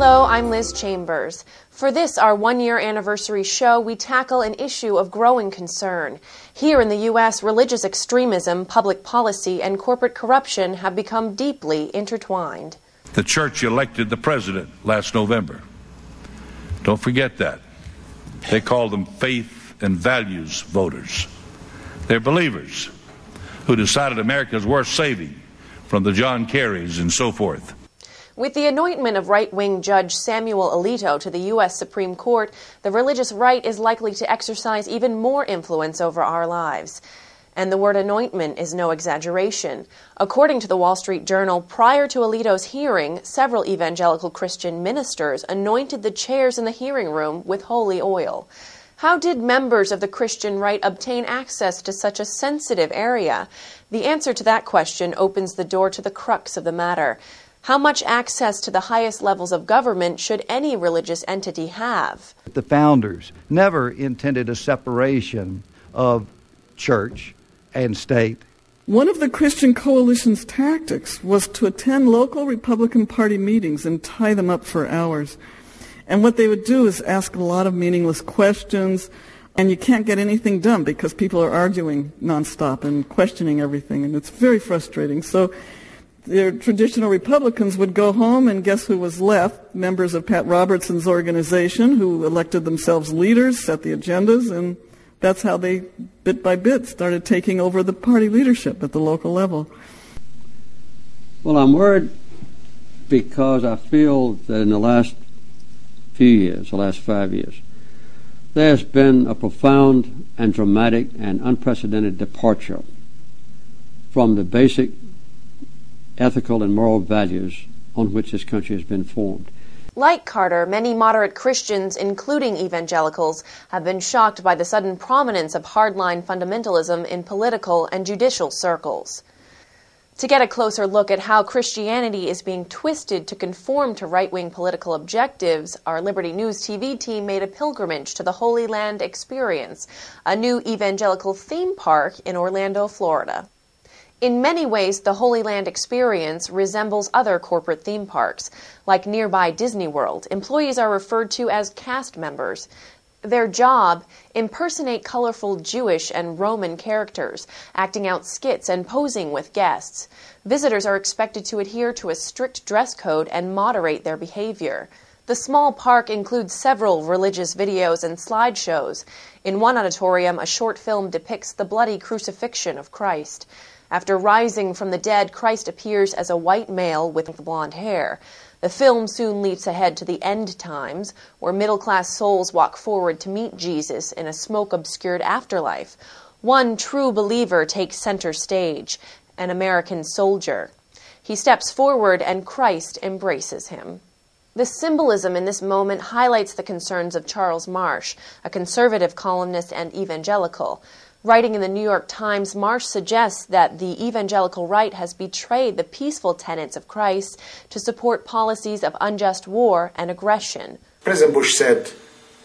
Hello, I'm Liz Chambers. For this, our one-year anniversary show, we tackle an issue of growing concern. Here in the U.S., religious extremism, public policy, and corporate corruption have become deeply intertwined. The church elected the president last November. Don't forget that. They call them faith and values voters. They're believers who decided America's worth saving from the John Kerrys and so forth. With the anointment of right-wing Judge Samuel Alito to the U.S. Supreme Court, the religious right is likely to exercise even more influence over our lives. And the word anointment is no exaggeration. According to the Wall Street Journal, prior to Alito's hearing, several evangelical Christian ministers anointed the chairs in the hearing room with holy oil. How did members of the Christian right obtain access to such a sensitive area? The answer to that question opens the door to the crux of the matter. How much access to the highest levels of government should any religious entity have? The founders never intended a separation of church and state. One of the Christian Coalition's tactics was to attend local Republican Party meetings and tie them up for hours. And what they would do is ask a lot of meaningless questions, and you can't get anything done because people are arguing nonstop and questioning everything, and it's very frustrating. So the traditional Republicans would go home, and guess who was left? Members of Pat Robertson's organization who elected themselves leaders, set the agendas, and that's how they, bit by bit, started taking over the party leadership at the local level. Well, I'm worried because I feel that in the last few years, the last 5 years, there's been a profound and dramatic and unprecedented departure from the basic ethical and moral values on which this country has been formed. Like Carter, many moderate Christians, including evangelicals, have been shocked by the sudden prominence of hardline fundamentalism in political and judicial circles. To get a closer look at how Christianity is being twisted to conform to right-wing political objectives, our Liberty News TV team made a pilgrimage to the Holy Land Experience, a new evangelical theme park in Orlando, Florida. In many ways, the Holy Land Experience resembles other corporate theme parks. Like nearby Disney World, employees are referred to as cast members. Their job, impersonate colorful Jewish and Roman characters, acting out skits and posing with guests. Visitors are expected to adhere to a strict dress code and moderate their behavior. The small park includes several religious videos and slideshows. In one auditorium, a short film depicts the bloody crucifixion of Christ. After rising from the dead, Christ appears as a white male with blonde hair. The film soon leaps ahead to the end times, where middle-class souls walk forward to meet Jesus in a smoke-obscured afterlife. One true believer takes center stage, an American soldier. He steps forward and Christ embraces him. The symbolism in this moment highlights the concerns of Charles Marsh, a conservative columnist and evangelical. Writing in the New York Times, Marsh suggests that the evangelical right has betrayed the peaceful tenets of Christ to support policies of unjust war and aggression. President Bush said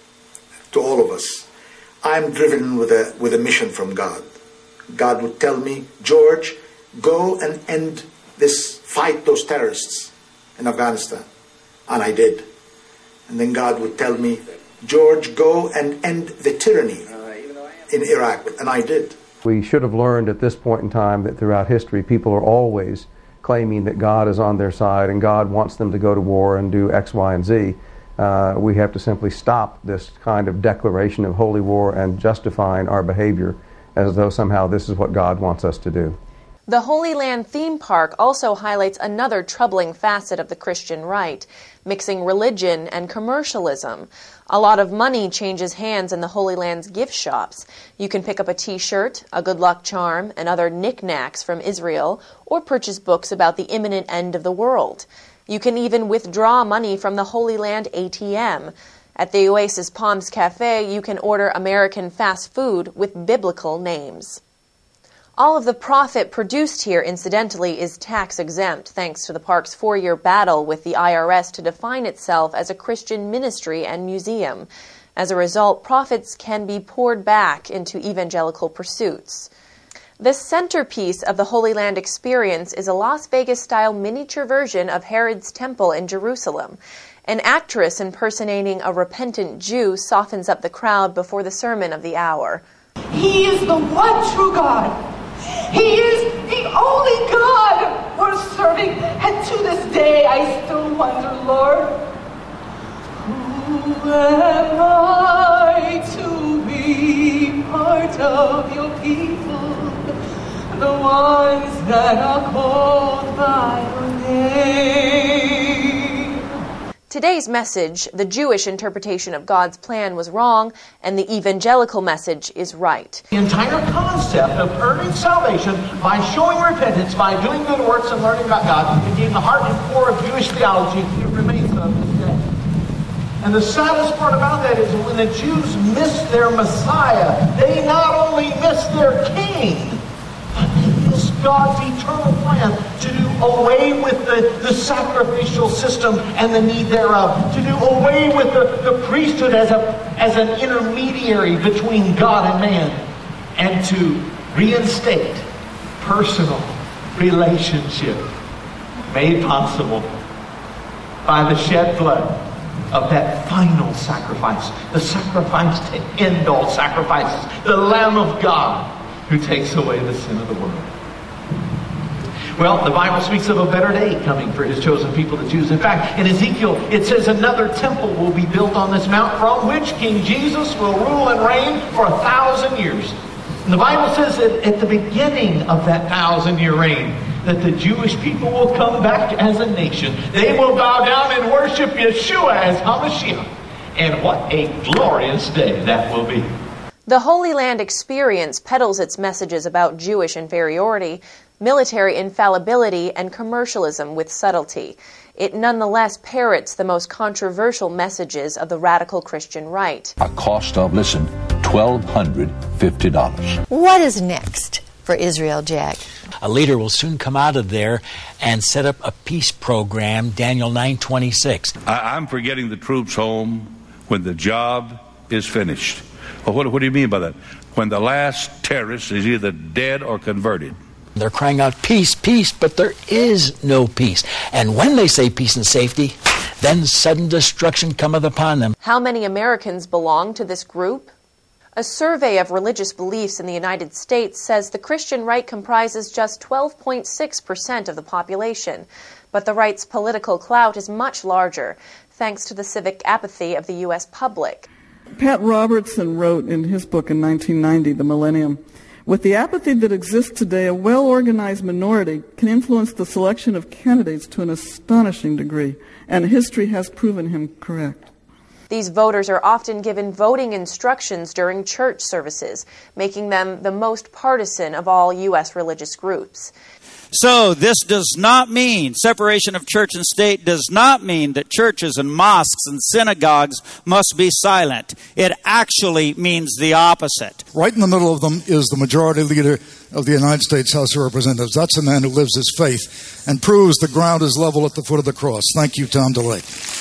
to all of us, I'm driven with a mission from God. God would tell me, George, go and end this, fight those terrorists in Afghanistan. And I did. And then God would tell me, George, go and end the tyranny in Iraq, and I did. We should have learned at this point in time that throughout history people are always claiming that God is on their side and God wants them to go to war and do X, Y, and Z. We have to simply stop this kind of declaration of holy war and justifying our behavior as though somehow this is what God wants us to do. The Holy Land theme park also highlights another troubling facet of the Christian right, mixing religion and commercialism. A lot of money changes hands in the Holy Land's gift shops. You can pick up a t-shirt, a good luck charm, and other knickknacks from Israel, or purchase books about the imminent end of the world. You can even withdraw money from the Holy Land ATM. At the Oasis Palms Cafe, you can order American fast food with biblical names. All of the profit produced here, incidentally, is tax-exempt thanks to the park's 4-year battle with the IRS to define itself as a Christian ministry and museum. As a result, profits can be poured back into evangelical pursuits. The centerpiece of the Holy Land Experience is a Las Vegas-style miniature version of Herod's Temple in Jerusalem. An actress impersonating a repentant Jew softens up the crowd before the sermon of the hour. He is the one true God. He is the only God worth serving. And to this day, I still wonder, Lord, who am I to be part of your people, the ones that are called by your name? Today's message, the Jewish interpretation of God's plan, was wrong, and the evangelical message is right. The entire concept of earning salvation by showing repentance, by doing good works and learning about God, became the heart and core of Jewish theology. It remains so to this day. And the saddest part about that is when the Jews missed their Messiah, they not only missed their king, but they missed God's eternal plan to do away with the sacrificial system and the need thereof, to do away with the priesthood as an intermediary between God and man, and to reinstate personal relationship made possible by the shed blood of that final sacrifice, the sacrifice to end all sacrifices, the Lamb of God who takes away the sin of the world. Well, the Bible speaks of a better day coming for his chosen people, the Jews. In fact, in Ezekiel, it says another temple will be built on this mount from which King Jesus will rule and reign for 1,000 years. And the Bible says that at the beginning of that 1,000-year reign, that the Jewish people will come back as a nation. They will bow down and worship Yeshua as HaMashiach. And what a glorious day that will be. The Holy Land Experience peddles its messages about Jewish inferiority, military infallibility, and commercialism with subtlety. It nonetheless parrots the most controversial messages of the radical Christian right. A cost of, listen, $1,250. What is next for Israel, Jack? A leader will soon come out of there and set up a peace program, Daniel 9:26. I'm for getting the troops home when the job is finished. Well, what do you mean by that? When the last terrorist is either dead or converted. They're crying out, peace, peace, but there is no peace. And when they say peace and safety, then sudden destruction cometh upon them. How many Americans belong to this group? A survey of religious beliefs in the United States says the Christian right comprises just 12.6% of the population, but the right's political clout is much larger, thanks to the civic apathy of the U.S. public. Pat Robertson wrote in his book in 1990, The Millennium, with the apathy that exists today, a well-organized minority can influence the selection of candidates to an astonishing degree, and history has proven him correct. These voters are often given voting instructions during church services, making them the most partisan of all U.S. religious groups. So this does not mean, separation of church and state does not mean that churches and mosques and synagogues must be silent. It actually means the opposite. Right in the middle of them is the majority leader of the United States House of Representatives. That's a man who lives his faith and proves the ground is level at the foot of the cross. Thank you, Tom DeLay.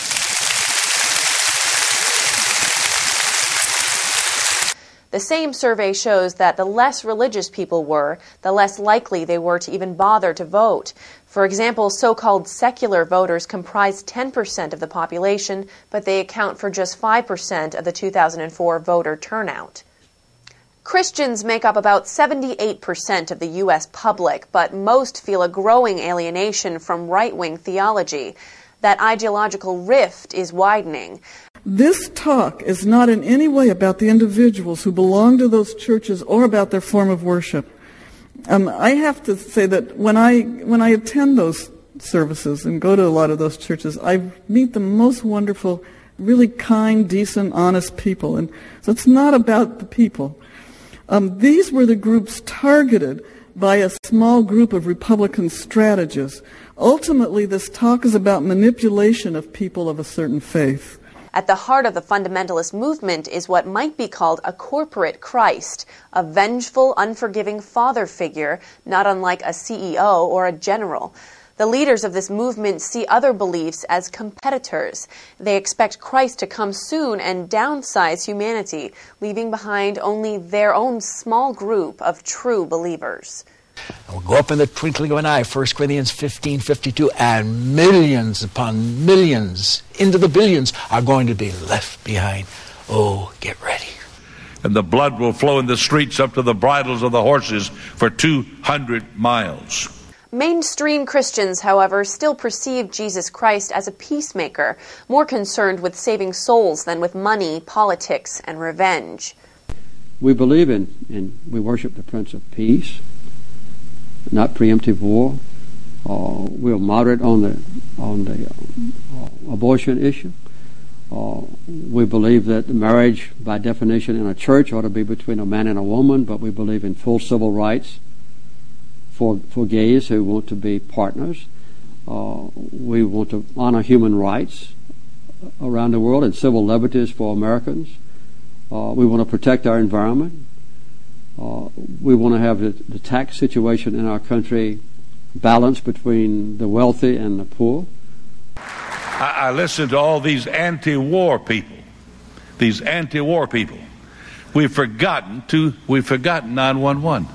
The same survey shows that the less religious people were, the less likely they were to even bother to vote. For example, so-called secular voters comprise 10% of the population, but they account for just 5% of the 2004 voter turnout. Christians make up about 78% of the U.S. public, but most feel a growing alienation from right-wing theology. That ideological rift is widening. This talk is not in any way about the individuals who belong to those churches or about their form of worship. I have to say that when I attend those services and go to a lot of those churches, I meet the most wonderful, really kind, decent, honest people. And so it's not about the people. These were the groups targeted by a small group of Republican strategists. Ultimately, this talk is about manipulation of people of a certain faith. At the heart of the fundamentalist movement is what might be called a corporate Christ, a vengeful, unforgiving father figure, not unlike a CEO or a general. The leaders of this movement see other beliefs as competitors. They expect Christ to come soon and downsize humanity, leaving behind only their own small group of true believers. will go up in the twinkling of an eye, 1 Corinthians 15:52, and millions upon millions, into the billions, are going to be left behind. Oh, get ready. And the blood will flow in the streets up to the bridles of the horses for 200 miles. Mainstream Christians, however, still perceive Jesus Christ as a peacemaker, more concerned with saving souls than with money, politics, and revenge. We believe in we worship the Prince of Peace, not preemptive war. We're moderate on the abortion issue. We believe that marriage, by definition, in a church ought to be between a man and a woman, but we believe in full civil rights for gays who want to be partners. We want to honor human rights around the world and civil liberties for Americans. We want to protect our environment. We want to have the tax situation in our country balanced between the wealthy and the poor. I listen to all these anti-war people. These anti-war people. We've forgotten 9/11.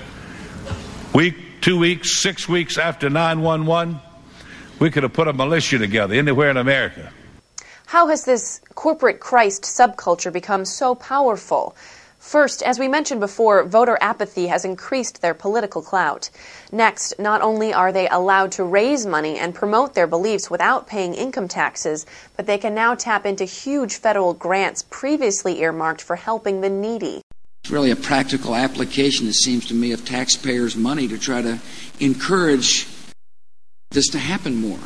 2 weeks, 6 weeks after 9/11, we could have put a militia together anywhere in America. How has this corporate Christ subculture become so powerful? First, as we mentioned before, voter apathy has increased their political clout. Next, not only are they allowed to raise money and promote their beliefs without paying income taxes, but they can now tap into huge federal grants previously earmarked for helping the needy. It's really a practical application, it seems to me, of taxpayers' money to try to encourage this to happen more.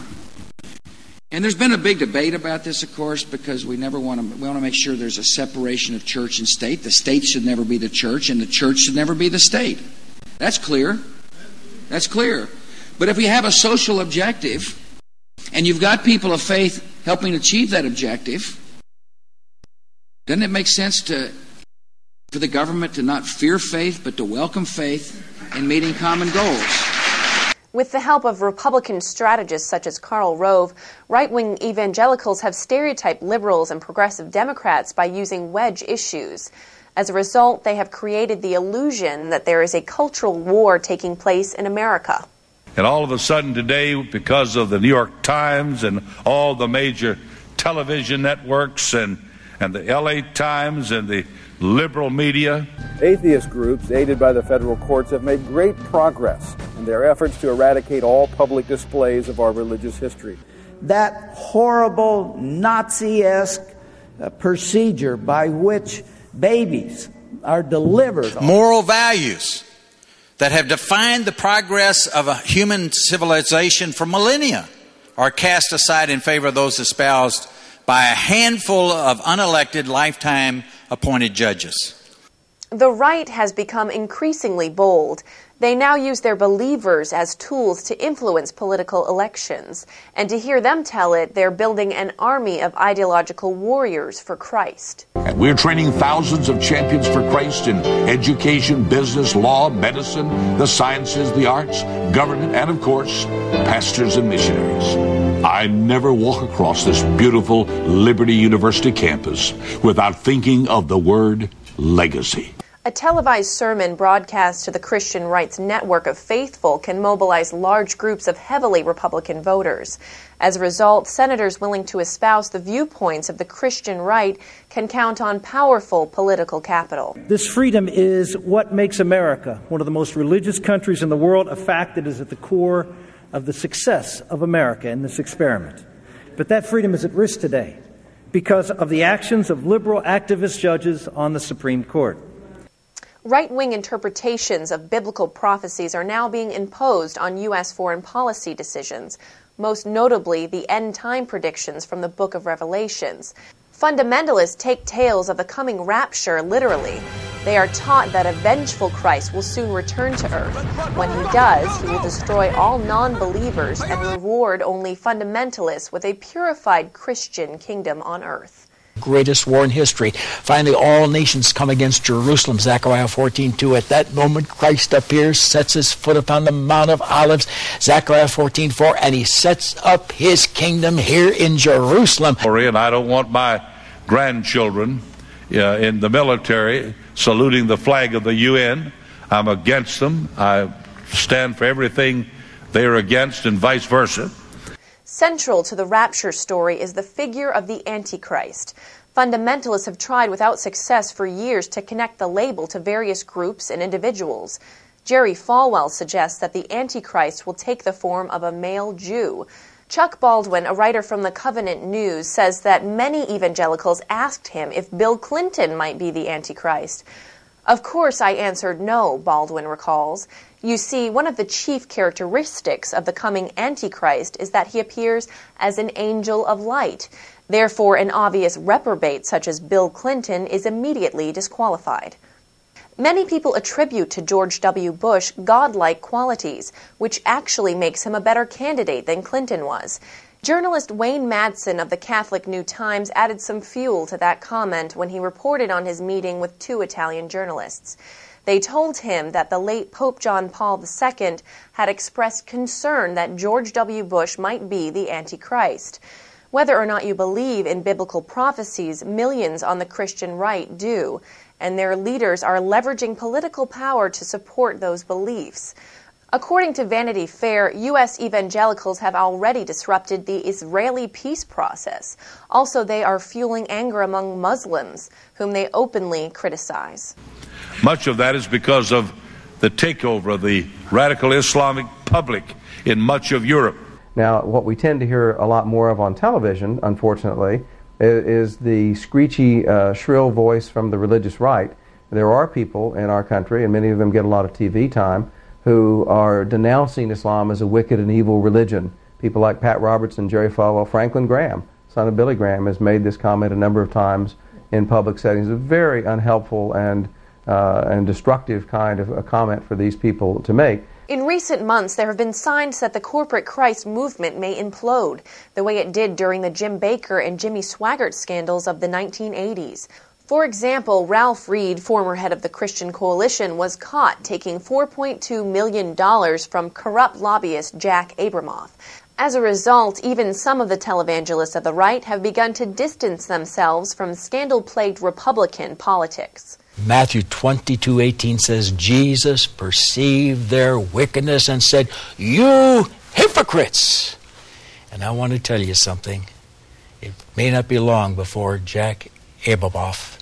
And there's been a big debate about this, of course, because we want to make sure there's a separation of church and state. The state should never be the church, and the church should never be the state. That's clear. That's clear. But if we have a social objective, and you've got people of faith helping achieve that objective, doesn't it make sense for the government to not fear faith, but to welcome faith in meeting common goals? With the help of Republican strategists such as Karl Rove, right-wing evangelicals have stereotyped liberals and progressive Democrats by using wedge issues. As a result, they have created the illusion that there is a cultural war taking place in America. And all of a sudden today, because of the New York Times and all the major television networks and the LA Times and the liberal media, atheist groups aided by the federal courts have made great progress in their efforts to eradicate all public displays of our religious history. That horrible Nazi-esque procedure by which babies are delivered. Moral values that have defined the progress of a human civilization for millennia are cast aside in favor of those espoused by a handful of unelected, lifetime appointed judges. The right has become increasingly bold. They now use their believers as tools to influence political elections. And to hear them tell it, they're building an army of ideological warriors for Christ. And we're training thousands of champions for Christ in education, business, law, medicine, the sciences, the arts, government, and of course, pastors and missionaries. I never walk across this beautiful Liberty University campus without thinking of the word legacy. A televised sermon broadcast to the Christian Rights Network of Faithful can mobilize large groups of heavily Republican voters. As a result, senators willing to espouse the viewpoints of the Christian right can count on powerful political capital. This freedom is what makes America one of the most religious countries in the world, a fact that is at the core of the success of America in this experiment. But that freedom is at risk today because of the actions of liberal activist judges on the Supreme Court. Right-wing interpretations of biblical prophecies are now being imposed on U.S. foreign policy decisions, most notably the end-time predictions from the Book of Revelations. Fundamentalists take tales of the coming rapture literally. They are taught that a vengeful Christ will soon return to earth. When he does, he will destroy all non-believers and reward only fundamentalists with a purified Christian kingdom on earth. Greatest war in history. Finally, all nations come against Jerusalem. Zechariah 14:2. At that moment, Christ appears, sets his foot upon the Mount of Olives. Zechariah 14:4. And he sets up his kingdom here in Jerusalem. And I don't want my grandchildren in the military saluting the flag of the UN. I'm against them. I stand for everything they are against and vice versa. Central to the rapture story is the figure of the Antichrist. Fundamentalists have tried without success for years to connect the label to various groups and individuals. Jerry Falwell suggests that the Antichrist will take the form of a male Jew. Chuck Baldwin, a writer from the Covenant News, says that many evangelicals asked him if Bill Clinton might be the Antichrist. Of course, I answered no, Baldwin recalls. You see, one of the chief characteristics of the coming Antichrist is that he appears as an angel of light. Therefore, an obvious reprobate such as Bill Clinton is immediately disqualified. Many people attribute to George W. Bush godlike qualities, which actually makes him a better candidate than Clinton was. Journalist Wayne Madsen of the Catholic New Times added some fuel to that comment when he reported on his meeting with 2 Italian journalists. They told him that the late Pope John Paul II had expressed concern that George W. Bush might be the Antichrist. Whether or not you believe in biblical prophecies, millions on the Christian right do, and their leaders are leveraging political power to support those beliefs. According to Vanity Fair, U.S. evangelicals have already disrupted the Israeli peace process. Also, they are fueling anger among Muslims, whom they openly criticize. Much of that is because of the takeover of the radical Islamic public in much of Europe. Now, what we tend to hear a lot more of on television, unfortunately, is the screechy, shrill voice from the religious right. There are people in our country, and many of them get a lot of TV time, who are denouncing Islam as a wicked and evil religion. People like Pat Robertson, Jerry Falwell, Franklin Graham, son of Billy Graham, has made this comment a number of times in public settings. A very unhelpful and destructive kind of a comment for these people to make. In recent months, there have been signs that the corporate Christ movement may implode, the way it did during the Jim Baker and Jimmy Swaggart scandals of the 1980s. For example, Ralph Reed, former head of the Christian Coalition, was caught taking $4.2 million from corrupt lobbyist Jack Abramoff. As a result, even some of the televangelists of the right have begun to distance themselves from scandal-plagued Republican politics. Matthew 22:18 says, Jesus perceived their wickedness and said, "You hypocrites!" And I want to tell you something. It may not be long before Jack Abramoff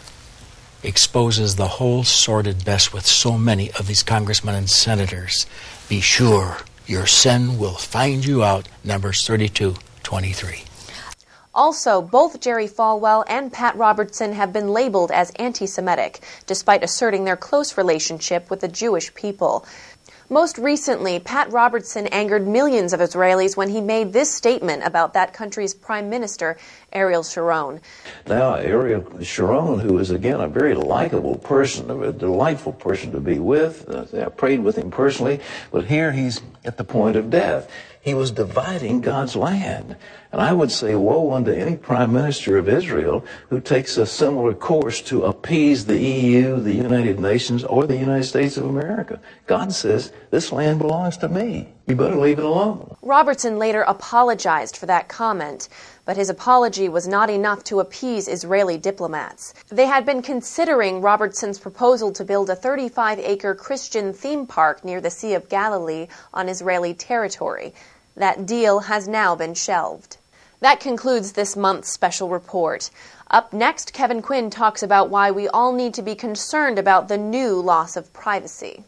exposes the whole sordid mess with so many of these congressmen and senators. Be sure your sin will find you out. Numbers 32:23. Also, both Jerry Falwell and Pat Robertson have been labeled as anti-Semitic, despite asserting their close relationship with the Jewish people. Most recently, Pat Robertson angered millions of Israelis when he made this statement about that country's Prime Minister, Ariel Sharon. Now, Ariel Sharon, who is, again, a very likable person, a delightful person to be with. I prayed with him personally, but here he's at the point of death. He was dividing God's land. And I would say, woe unto any prime minister of Israel who takes a similar course to appease the EU, the United Nations, or the United States of America. God says, this land belongs to me. You better leave it alone. Robertson later apologized for that comment, but his apology was not enough to appease Israeli diplomats. They had been considering Robertson's proposal to build a 35-acre Christian theme park near the Sea of Galilee on Israeli territory. That deal has now been shelved. That concludes this month's special report. Up next, Kevin Quinn talks about why we all need to be concerned about the new loss of privacy.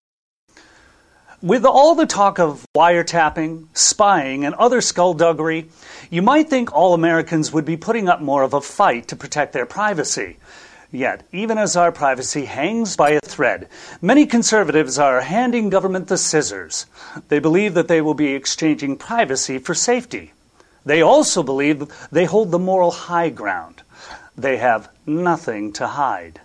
With all the talk of wiretapping, spying, and other skullduggery, you might think all Americans would be putting up more of a fight to protect their privacy. Yet, even as our privacy hangs by a thread, many conservatives are handing government the scissors. They believe that they will be exchanging privacy for safety. They also believe they hold the moral high ground. They have nothing to hide.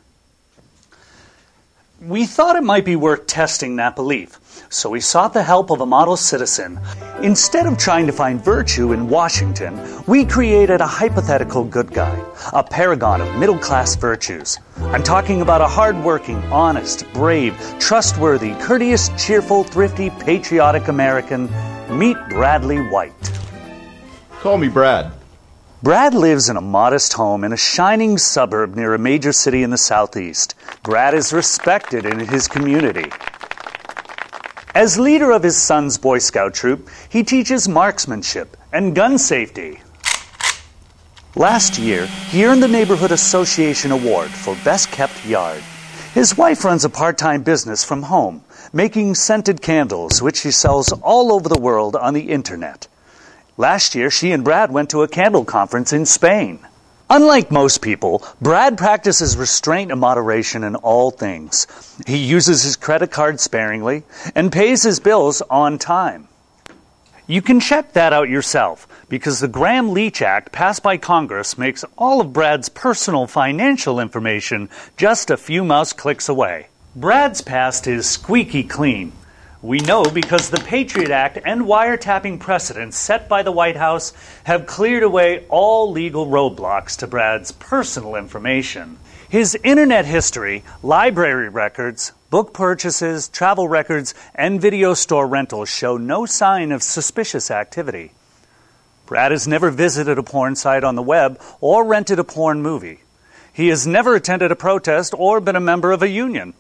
We thought it might be worth testing that belief, so we sought the help of a model citizen. Instead of trying to find virtue in Washington, we created a hypothetical good guy, a paragon of middle-class virtues. I'm talking about a hard-working, honest, brave, trustworthy, courteous, cheerful, thrifty, patriotic American. Meet Bradley White. Call me Brad. Brad lives in a modest home in a shining suburb near a major city in the southeast. Brad is respected in his community. As leader of his son's Boy Scout troop, he teaches marksmanship and gun safety. Last year, he earned the Neighborhood Association Award for Best Kept Yard. His wife runs a part-time business from home, making scented candles, which she sells all over the world on the internet. Last year, she and Brad went to a candle conference in Spain. Unlike most people, Brad practices restraint and moderation in all things. He uses his credit card sparingly and pays his bills on time. You can check that out yourself, because the Gramm-Leach Act passed by Congress makes all of Brad's personal financial information just a few mouse clicks away. Brad's past is squeaky clean. We know because the Patriot Act and wiretapping precedents set by the White House have cleared away all legal roadblocks to Brad's personal information. His internet history, library records, book purchases, travel records, and video store rentals show no sign of suspicious activity. Brad has never visited a porn site on the web or rented a porn movie. He has never attended a protest or been a member of a union.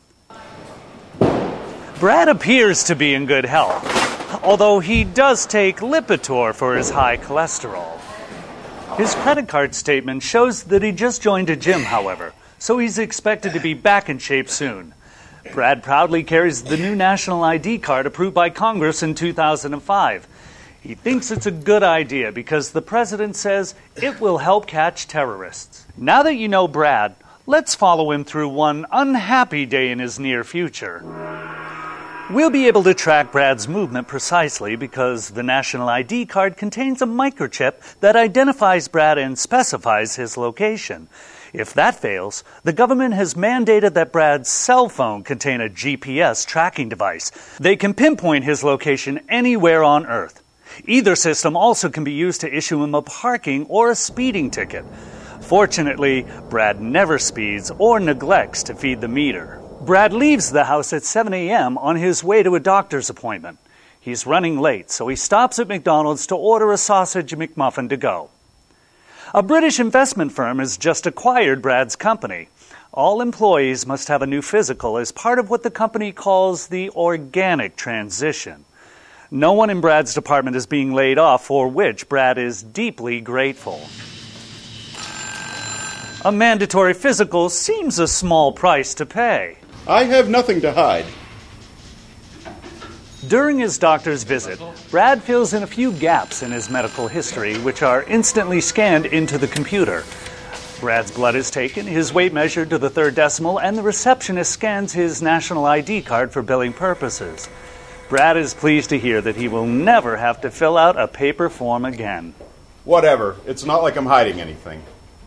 Brad appears to be in good health, although he does take Lipitor for his high cholesterol. His credit card statement shows that he just joined a gym, however, so he's expected to be back in shape soon. Brad proudly carries the new national ID card approved by Congress in 2005. He thinks it's a good idea because the president says it will help catch terrorists. Now that you know Brad, let's follow him through one unhappy day in his near future. We'll be able to track Brad's movement precisely because the national ID card contains a microchip that identifies Brad and specifies his location. If that fails, the government has mandated that Brad's cell phone contain a GPS tracking device. They can pinpoint his location anywhere on Earth. Either system also can be used to issue him a parking or a speeding ticket. Fortunately, Brad never speeds or neglects to feed the meter. Brad leaves the house at 7 a.m. on his way to a doctor's appointment. He's running late, so he stops at McDonald's to order a sausage McMuffin to go. A British investment firm has just acquired Brad's company. All employees must have a new physical as part of what the company calls the organic transition. No one in Brad's department is being laid off, for which Brad is deeply grateful. A mandatory physical seems a small price to pay. I have nothing to hide. During his doctor's visit, Brad fills in a few gaps in his medical history, which are instantly scanned into the computer. Brad's blood is taken, his weight measured to the third decimal, and the receptionist scans his national ID card for billing purposes. Brad is pleased to hear that he will never have to fill out a paper form again. Whatever. It's not like I'm hiding anything.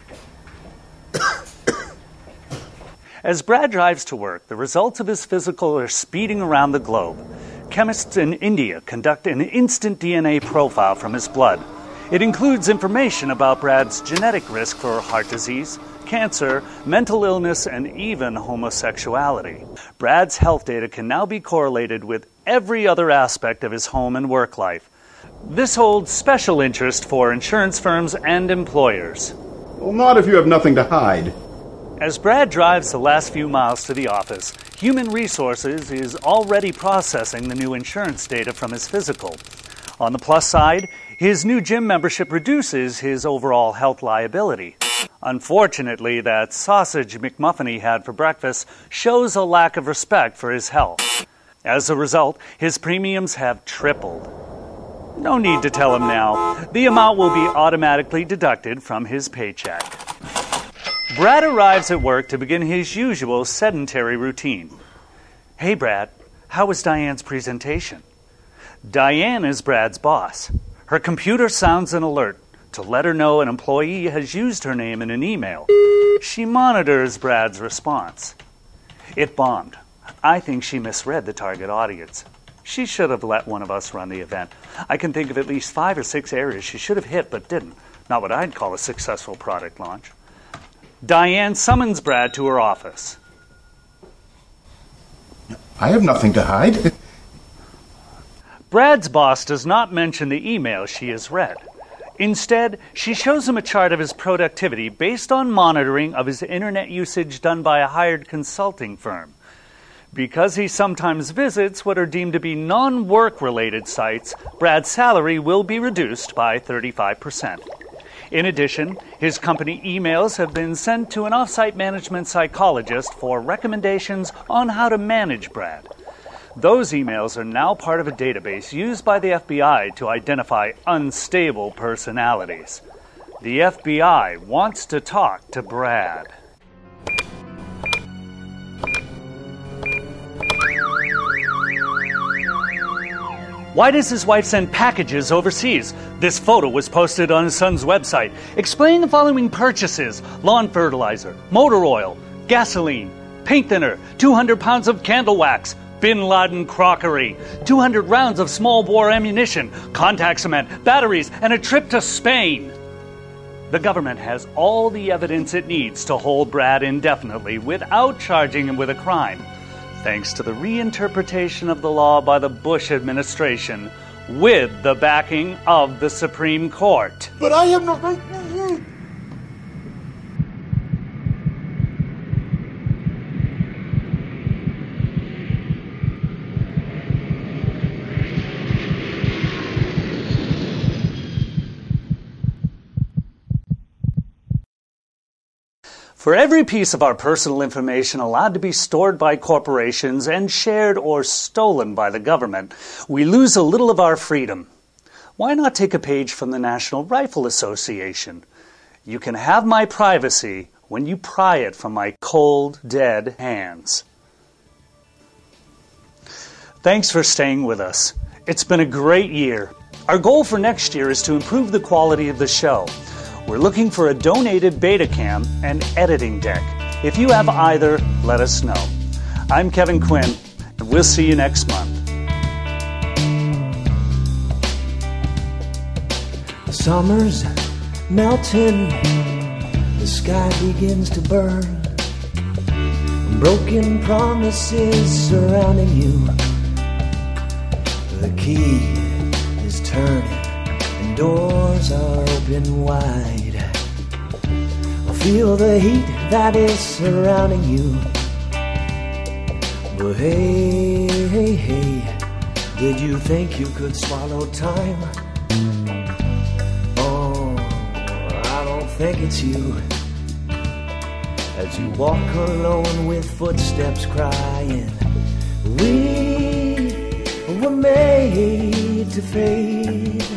As Brad drives to work, the results of his physical are speeding around the globe. Chemists in India conduct an instant DNA profile from his blood. It includes information about Brad's genetic risk for heart disease, cancer, mental illness, and even homosexuality. Brad's health data can now be correlated with every other aspect of his home and work life. This holds special interest for insurance firms and employers. Well, not if you have nothing to hide. As Brad drives the last few miles to the office, Human Resources is already processing the new insurance data from his physical. On the plus side, his new gym membership reduces his overall health liability. Unfortunately, that sausage McMuffin he had for breakfast shows a lack of respect for his health. As a result, his premiums have tripled. No need to tell him now. The amount will be automatically deducted from his paycheck. Brad arrives at work to begin his usual sedentary routine. Hey, Brad, how was Diane's presentation? Diane is Brad's boss. Her computer sounds an alert to let her know an employee has used her name in an email. She monitors Brad's response. It bombed. I think she misread the target audience. She should have let one of us run the event. I can think of at least 5 or 6 areas she should have hit but didn't. Not what I'd call a successful product launch. Diane summons Brad to her office. I have nothing to hide. Brad's boss does not mention the email she has read. Instead, she shows him a chart of his productivity based on monitoring of his internet usage done by a hired consulting firm. Because he sometimes visits what are deemed to be non-work related sites, Brad's salary will be reduced by 35%. In addition, his company emails have been sent to an off-site management psychologist for recommendations on how to manage Brad. Those emails are now part of a database used by the FBI to identify unstable personalities. The FBI wants to talk to Brad. Why does his wife send packages overseas? This photo was posted on his son's website. Explain the following purchases: lawn fertilizer, motor oil, gasoline, paint thinner, 200 pounds of candle wax, Bin Laden crockery, 200 rounds of small bore ammunition, contact cement, batteries, and a trip to Spain. The government has all the evidence it needs to hold Brad indefinitely without charging him with a crime, thanks to the reinterpretation of the law by the Bush administration with the backing of the Supreme Court. But I have no... For every piece of our personal information allowed to be stored by corporations and shared or stolen by the government, we lose a little of our freedom. Why not take a page from the National Rifle Association? You can have my privacy when you pry it from my cold, dead hands. Thanks for staying with us. It's been a great year. Our goal for next year is to improve the quality of the show. We're looking for a donated Betacam and editing deck. If you have either, let us know. I'm Kevin Quinn, and we'll see you next month. The summer's melting, the sky begins to burn, broken promises surrounding you. The key is turning, doors are open wide. I feel the heat that is surrounding you. But hey, hey, hey, did you think you could swallow time? Oh, I don't think it's you. As you walk alone with footsteps crying, we were made to fade.